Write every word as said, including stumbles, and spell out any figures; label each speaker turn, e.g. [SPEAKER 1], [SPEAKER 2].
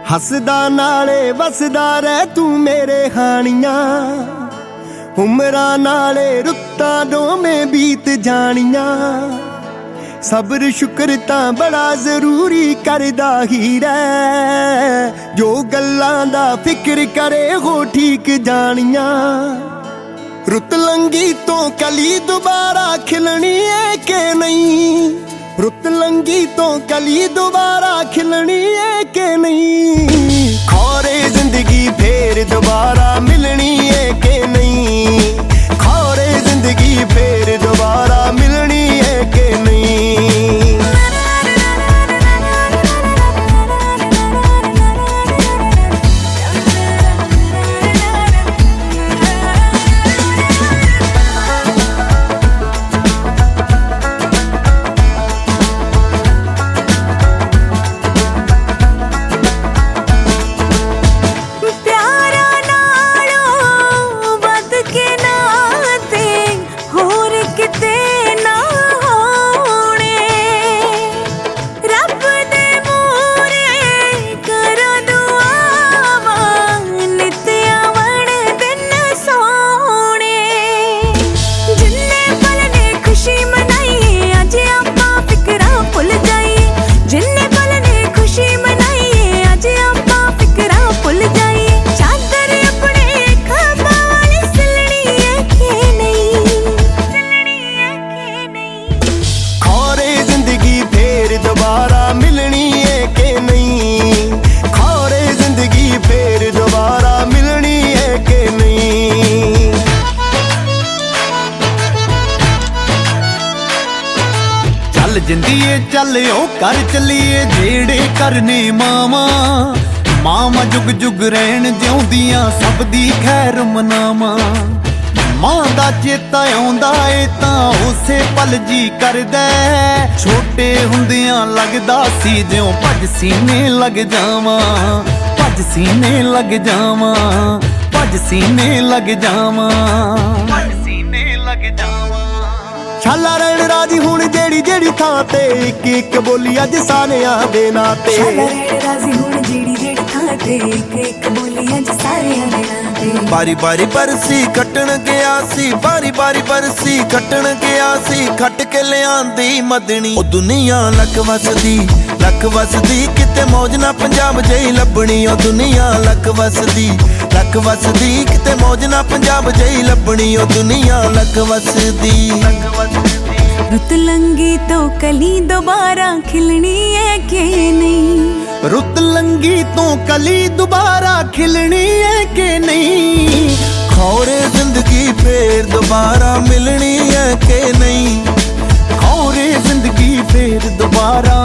[SPEAKER 1] हसदा नाले वसदा रह तू मेरे हानियां, उमरां नाले रुत्तां डोमें बीत जानियां। सब्र शुक्र तां बड़ा जरूरी करदा ही रह, जो गल्लां दा फिक्र करे हो ठीक जानियां। रुत लंगी तो कली दोबारा खिलनी है के नहीं, रुत लंगी तो कली दोबारा खिलनी है के नहीं। खौरे जिंदगी फिर दोबारा मिलनी है के नहीं, खौरे जिंदगी फिर दोबारा मिलनी है के नहीं।
[SPEAKER 2] जिंदीए चलियो कर चलीए जेड़े करने मावा, मावा जुग जुग रहन जिउंदियां सब दी खैर मनावा। मां दा चेता आउंदा ए तां उसे पल जी करदा, छोटे हुंदियां लगदा सी जिउं भज सीने लग जावां, भज सीने लग जावां, भज सीने लग जावां, भज सीने लग जावां।
[SPEAKER 1] छाला रहन राजी हुण जेड़ी जेड़ी थां ते, इक इक बोली अज सारियां दे नां ते।
[SPEAKER 3] छाला रहन राजी हुण जेड़ी जेड़ी थां ते, इक इक बोली अज सारियां दे नां ते।
[SPEAKER 4] बारी बारी बरसी कटण गया सी, बारी बारी बरसी कटण गया सी, खट के लियांदी मदनी। ओ दुनिया लक वसदी लक वसदी, किते मौज ना पंजाब जही लभणी। ओ दुनिया लक वसदी लक वसदी, किते मौज ना पंजाब जही लभणी। ओ दुनिया लक वसदी लक वसदी।
[SPEAKER 3] रुत लंगी तो कली दोबारा खिलनी है के नहीं,
[SPEAKER 2] रुत लंगी तो कली दोबारा खिलनी है के नहीं।
[SPEAKER 4] खौरे जिंदगी फिर दोबारा मिलनी है के नहीं,
[SPEAKER 2] खौरे जिंदगी फिर दोबारा